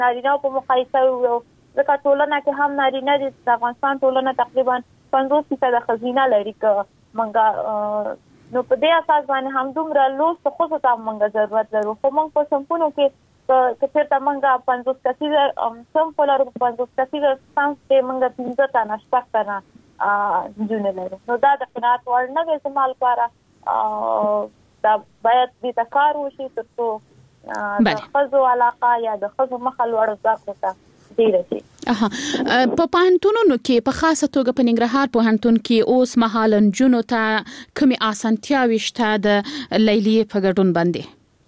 نارینه په مقایسه یو ځکه ټولنه کې هم نارینه دي. د افغانستان ټولنه تقریبا 50% خزینه لري که منګه نو په دې اساس باندې هم دومره لوست خو ته منګه ضرورت لرو. خو موږ په سمپونو کې که چېرته منګه 50 کسیزه سم فولر 50 کسیزه سانس کې منګه 15 تا نشته کنه جون لرو. نو دا د قناعت وړ نه دی زما لپاره. دا باید دې تکار وشي ترڅو د خزو علاقه یا د خزو مخه لوړ ځکه ډیره شي. په پوهنتونونو کې په خاصه توګه په ننګرهار پوهنتون کې اوس مهال نجونو ته کومې اسانتیاوې شته د لیلیې په ګډون باندې؟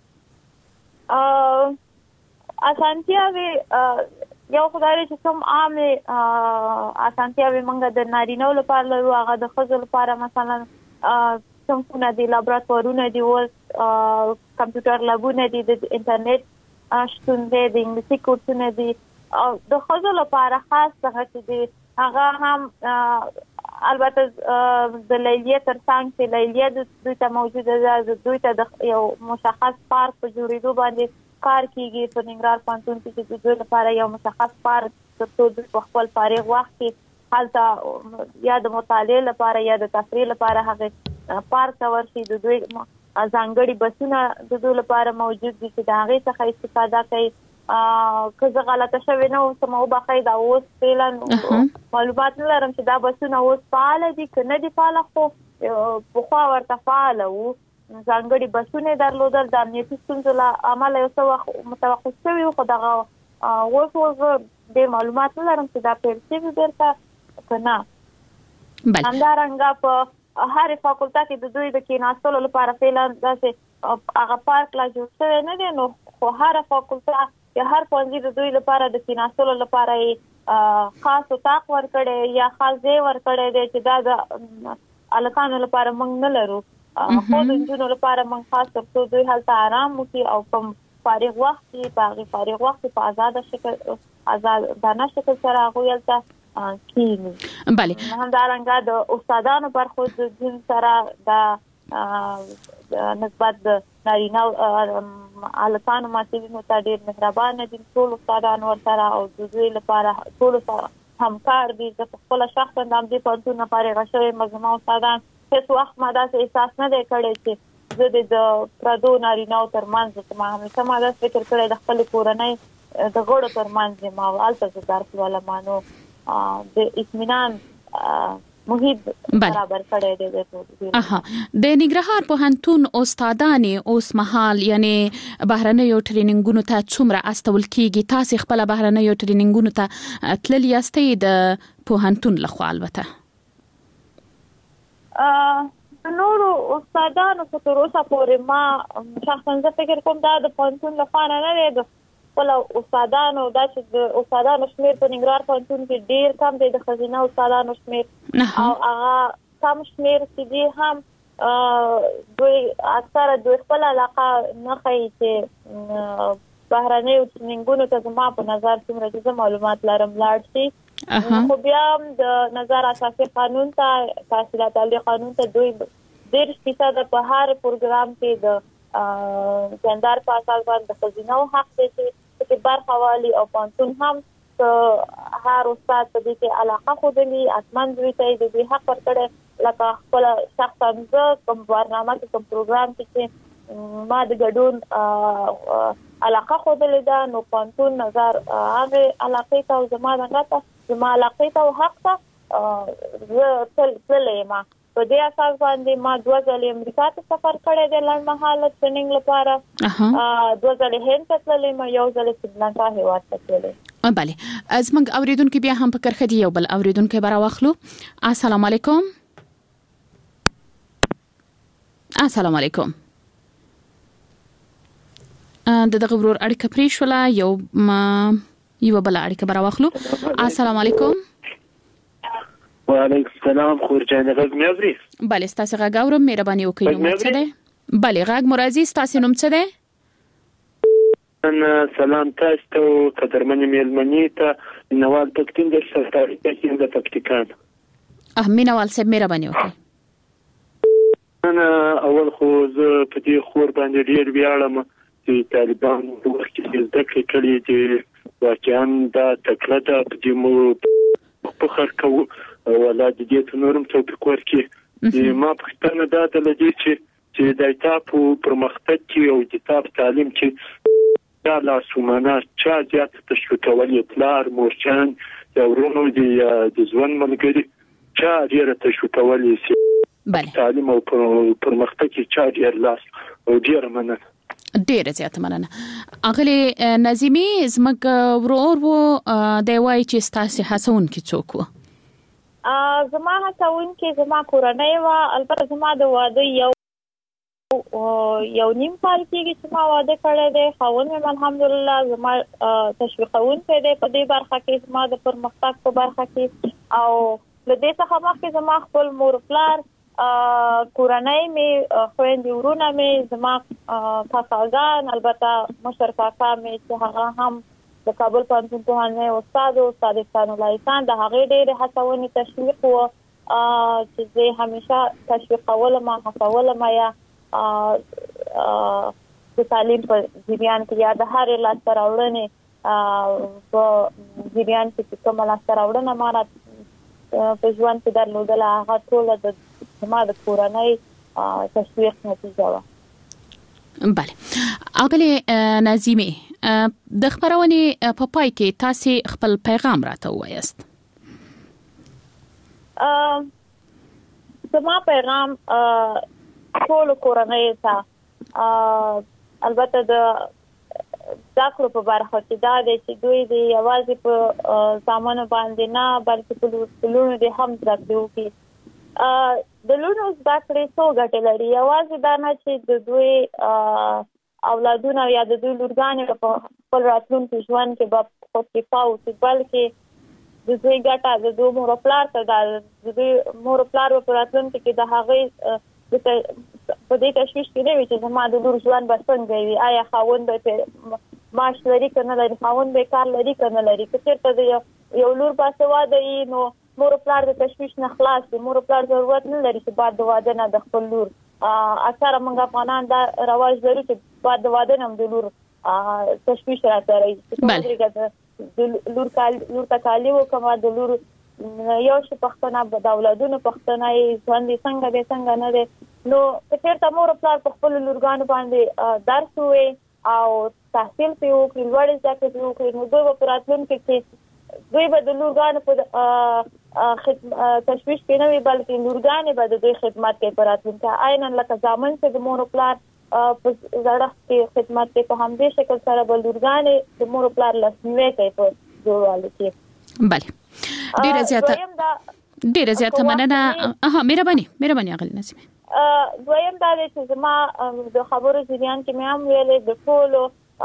اسانتیاوې یو خدای چې کوم عامه اسانتیاوې موږ د نارینه لپاره لرو هغه د ښځو لپاره مثلا څنګه د لابراتوارونه دی او کمپیوټر لابونه دي د انټرنیټ شتون دی د انګلیسي کورسونه دي او د ښځو لپاره خاص څنګه چې دی هغه هم البته د لیلیې ترڅنګ چې لیلیې د دوی ته موجوده ده د دوی ته یو مشخص پارک په جوړېدو باندې کار کیږي. په ننګرهار پوهنتون کې د دوی لپاره یو مشخص پارک ترڅو دوی په خپل فارغ وخت کې هلته یا د مطالعې لپاره یا د تفریح لپاره هغه پارک ته ورشي. د دوی ځانګړي بسونه د دوی لپاره موجود دي چې د هغې څخه استفاده کوي. که زه غلطه شوې نه اوسم او بخیر دا اوس فعلا معلومات نه لرم چې دا بسونه اوس فعال دي که نه دي فعال خو پخوا ورته فعال وو. ځانګړي بسونه درلودل د امنیتي ستونزو له امله یو څه وخت متوقف شوي خو دغه اوس ډېر معلومات نه لرم چې دا پیل شوي بیرته که نه. همدارنګه په هر فاکولټه کې د دوی د کېناستلو لپاره فعلا داسې هغه پارک لا جوړ شوی نه دی. نو خو هر فاکولټه یا هر پوهنځي د دوی لپاره د کېناستلو لپاره خاص اتاق ورکړی یا خاص ځای ورکړی دی چې دا د هلکانو لپاره موږ نه لرو خو د نجونو لپاره موږ خاص ترڅو دوی هلته آرام وکړي او په فارغ وخت کې په هغې فارغ وخت کې په آزادانه شکل سره هغوی هلته کینی. بله همدارنګه د استادانو برخو د دین سره د نسبت د نارینه هلکانو محصلینو ته ډېر مهربانه دي. ټول استادان ورسره او د دوی لپاره ټولو سره همکار دي. زه په خپله شخصا د همدې پوهنتون نه فارغه شوې یم. زما استادان هېڅ وخت ما داسې احساس نه دی کړی چې زه د پردو نارینهو ترمنځ ما همیشه ما داسې فکر کړی د خپلې کورنۍ د غړو ترمنځ یم او هلته زه درس لولم. نو د اطمینان محیط برابر کړی دی. د ننګرهار پوهنتون استادانې اوس مهال یعنی بهرنیو ټریننګونو ته څومره استول کیږي؟ تاسې خپل بهرنیو ټریننګونو ته تللي یاستئ د پوهنتون لخوا؟ البته نورو استادانو څخه تر اوسه پورې ما شخصا زه فکر کوم دا د پوهنتون لخوا نه دی. د خپل استادانو دا چې د استادانو شمېر په ننګرهار پوهنتون کې ډېر کم دی. د ښځینه استادانو شمېر او هغه کم شمېر چې دی هم دوی اکثره دوی خپل علاقه نه ښیي چې بهرنیو ټریننګونو ته زما په نظر څومره چې زه معلومات لرم لاړ شي. خو بیا هم د نظر اساسي قانون ته تحصیلات عالیه قانون ته دوی 30% په هر پروګرام کې د جندر په اساس باندې د ښځینه حق دی چې برخه والی او پوهنتون هم هر استاد په دې کې علاقه ښودلي حتما دوی ته د دوی حق ورکړی. لکه خپله شخصا زه کوم برنامه کې کوم پروګرام کې چې ما د ګډون علاقه ښودلې ده نو پوهنتون نظر هغې علاقې ته او زما علاقې ته او حق ته زه تللی یم. په دې اساس باندې ما 2 ځلې امریکا ته سفر کړی دی لنډمهاله ټریننګ لپاره. 2 ځلې هند ته تللی یم، یو ځلې سریلانکا هېواد ته تللی. بله زموږ اوریدونکي بیا هم په کرښه دي. یو بل اوریدونکی به راواخلو. السلام علیکم. السلام علیکم. دغه ورور اړیکه پرې شوله. یو بل اړیکه به راواخلو. السلام علیکم. وعلیکم السلام. خورجان غږ مې اوري؟ بله ستاسو غږ اورم. مهرباني وکړئ نوم څه دی؟ بله غږ مو راځي. ستاسو نوم څه دی؟ سلام تاسو ته قدرمنې مېلمنې ته مینوال پښتون د سرکاري تشکیل د پکتیکان. مینوال صاحب مهرباني وکړئ. انا اول خو زه په دې خور باندې ډېر ویاړم چې طالبان په وخت کې زده کړې کړې چې واقعا دا تکړه ده په دې مو فخر کوو ولا د دې نورم توفیق ورکړي. ما پښتنه دا د لدی چې د کتاب پرمختګ کې او کتاب تعلیم کې دا لاسونه چا زیات تشویقول پلار مورچان یا ورونو د ځوان ملګری چا ډیر تشویقول شي. تعلیم او پرمختګ کې چا ډیر لاس او ډیر مننه. ډیره زیاته مننه. اغلی نظیمی زمګ ورور وو د وای چې ستاسو حسون کې څوک وو؟ زما حسون کې زما کورنۍ وا. البته زما د واده یو نیم کال کېږي چې ما واده کړی دی. خاوند مې الحمدلله زما تشویقونکی دی په دې برخه کې، زما د پرمختګ په برخه کې. او له دې څخه مخکې زما خپل مور پلار کورنۍ مې خويندې ورونه مې زما کاکاګان، البته مشر کاکا مې چې هغه هم د کابل پوهنتون پوهنځي استاد احسان الله احسان د هغې ډېرې هڅونې تشویق وو چې زه همیشه تشویقولم هڅولم یا د تعلیم په جریان کې یا د هر لاسته راوړنې په جریان کې کوم لاسته راوړنه ما په ژوند کې درلودله هغه ټوله د زما د کورنۍ تشویق نتیجه وه. بله. اغلی نظیمه د خبرونې په پای کې تاسو خپل پیغام راته وایست. زما پیغام ټول کورنۍ ته البته د ذکر په برخه کې دا دی چې دوی د یوازې په سامان باندې نه بلکې په لونو د هم ذکر وکړي. د لونو ذکر څو ګټې لري. یوازې دا نه چې د دوی اولادونه یا د دوی لورګانې په خپل راتلونکي ژوند کې به خودکفا اوسي، بلکې د دوی ګټه د دوی مور او پلار ته ده. د دوی مور او پلار په راتلونکي کې د هغې په دې تشویش کې نه وي چې زما د لور ژوند به څنګه وي، آیا خاوند به معاش لري که نه لري، خاوند به کار لري که نه لري. که چېرته د یو لور باسواده وي نو مور او پلار د تشویش نه خلاص دي. مور او پلار ضرورت نه لري چې بعد د واده نه د خپل لور اکثره موږ افغانان دا رواج لرو چې بعد د واده نه د لور تشویش راته راځي. د لور ته کالي وکړه، د لور یو شي پښتنه د اولادونو پښتنه ژوند یې څنګه دی څنګه نه دی. نو که چېرته مور او پلار په خپلو لورګانو باندې درس ووایي او تحصیل پرې وکړي، لوړې زده کړې پرې وکړي، نو دوی به په راتلونکي کې دوی به د لورګانو په تشویش کې نه وي بلکې لورګانې به د دوی خدمت کوي په راتلونکي. عیناً لکه زامن چې د مور او پلار په زړښت کې خدمت کوي، په همدې شکل سره به لورګانې د مور او پلار لاسنیوی کوي په جوړوالي کې. بله. ډیره زیاته مننه. مهرباني اغلی نظیمه. دویم دا دی چې زما د خبرو جریان کې مې هم ویلې د ټولو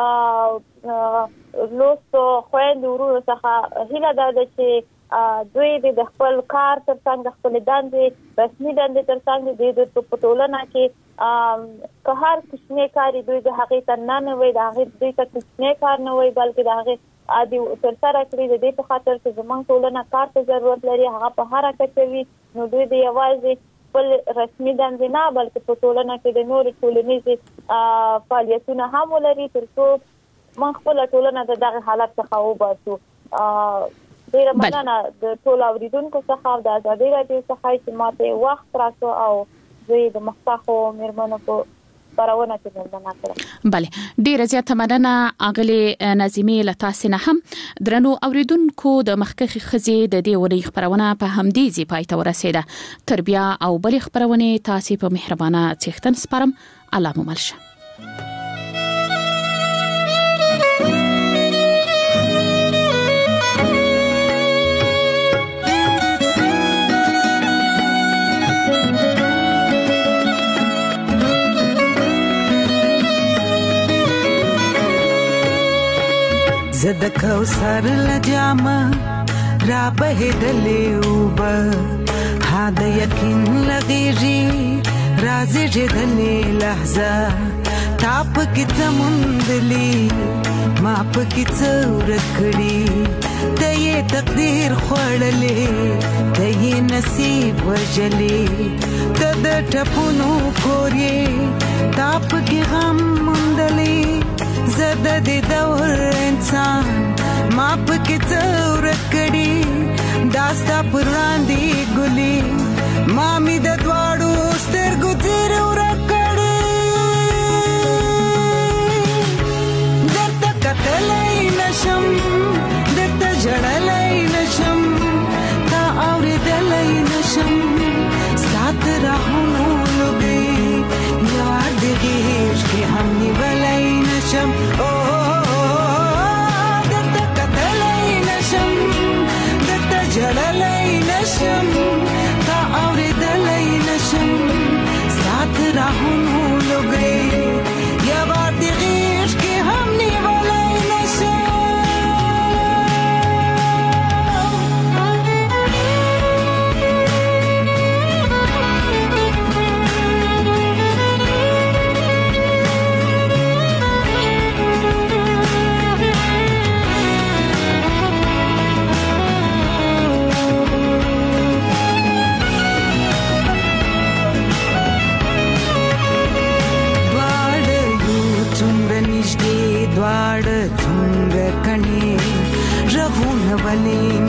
لوستو خویندو ورونو څخه هیله دا ده چې دوی د خپل کار ترڅنګ د خپلې دندې رسمي دندې ترڅنګ د په ټولنه کې که هر کوچنی کار دوی د هغې ته نه وي، د هغې دوی ته کوچنی کار نه وي بلکې د هغې عادي ترسره کړي. د دې په خاطر چې زموږ ټولنه کار ته ضرورت لري، هغه په هره کچه وي. نو دوی د یوازې خپل رسمي دندې نه بلکې په ټولنه کې د نورې ټولنیزې فعالیتونه هم ولري تر څو موږ خپله ټولنه د دغه حالت څخه وباسو. ډېره مننه د ټولو اورېدونکو څخه او د ازادۍ راډیو څخه چې ماته وخت راکړو او دوی د مخکښو مېرمنو په خبرونه کې ملګرتیا کړې. بله. ډیره زیاته مننه اغلی نظیمه له تاسو نه هم. درنو اوریدونکو د مخکښې ښځې د دې وړي خبرونه په همدې ځای پای ته ورسېده. تر بیا او بلې خبرونه تاسو په مهربانه څښتن سپارم. الله مو مل شه. زد کوثر لجامه را بهدلې وبه هدا یقین لغیږي رازي جدلې لحظه تاپ کی زموندلی ما پکې څورکړي دې تقدیر خړلې دې نصیب وجلې تد ټپونو کورې تاپ کی غم مندلې زد دې دور انسان کې څور کړي داستا پراندي ګلي مامي د دواړو سترګو تیر ور کړي دته کتلای نشم دته جړلای نشم تا اورېدلای نشم سات راهونو لګي یاد دې چې هم نیولای نشم او دته کتلای نشم دته جړلای نشم تا اورېدلای نشم سات راهونو لګي یاد دې چې هم نیولای نشم دواړه څنګه کني رغون ولې